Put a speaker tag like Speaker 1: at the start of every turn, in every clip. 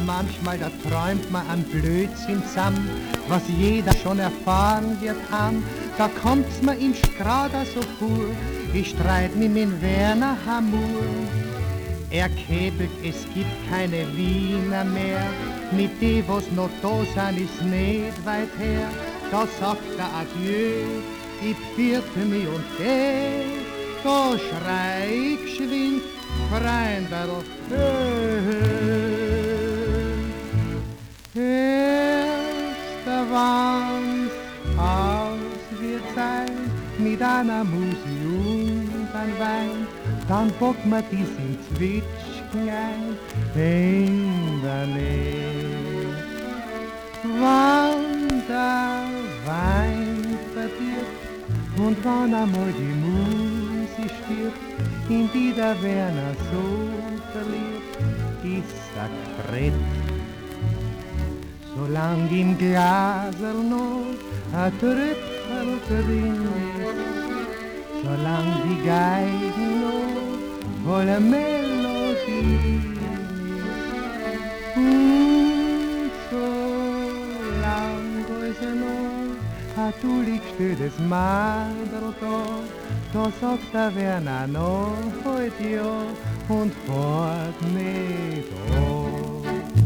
Speaker 1: manchmal, da träumt man an Blödsinn zusammen, was jeder schon erfahren wird haben. Da kommt's mir im Schrader so vor, ich streit mit min Werner Hamur. Er käbelt, es gibt keine Wiener mehr, mit die, was noch da sind, ist nicht weit her. Da sagt er Adieu, ich vierte mich und geh, da schrei ich geschwind, Freunderl, erster Wand aus wird sein, mit einer Musik und ein Wein, dann bock man dies in Zwitschgen ein, in der Nähe. Wann der Wein verdirbt und wann einmal die Musik stirbt, in die der Werner so verliebt, ist er Fred. Solang im Glasel noch ein Tröpfel drin ist, solang die Geigen noch voller Melodie ist, und solang ist noch, du liegst das Madel da sagt der Werner noch heute ja und fort nicht an.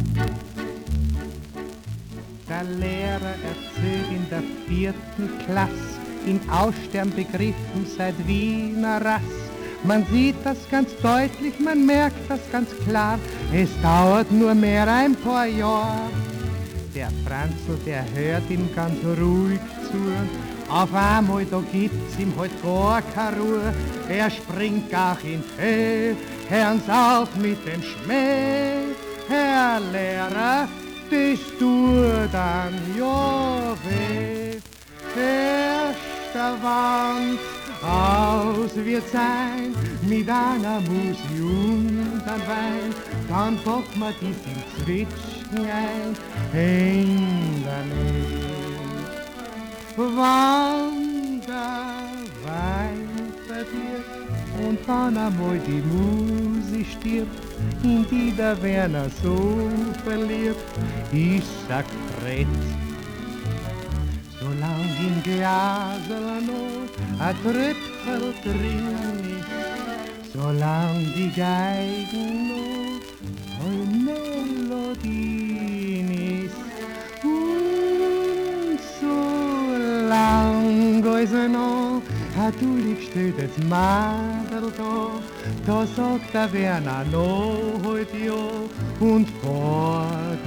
Speaker 1: Der Lehrer erzählt in der 4. Klasse, in Aussterben begriffen seit Wiener Rass. Man sieht das ganz deutlich, man merkt das ganz klar, es dauert nur mehr ein paar Jahre. Der Franzl, der hört ihm ganz ruhig zu, auf einmal, da gibt's ihm halt gar keine Ruhe. Er springt gar in Höhe, hören's auf mit dem Schmäh. Herr Lehrer, das tut an ja weh. Erster Wand aus wird sein, mit einer Musik und ein Wein, dann packt man dies in Zwitschgen ein, in der Nähe. Wann der Wein verdirbt und wann einmal die Musik stirbt, in die der Werner so verliebt, ist er Fred. Solang im Glasel noch ein Tröpfel drin ist, solang die Geigen noch voll Melodien ist, und solang ist noch, du liegst das Madel da sagt der Werner noch heute ja und fort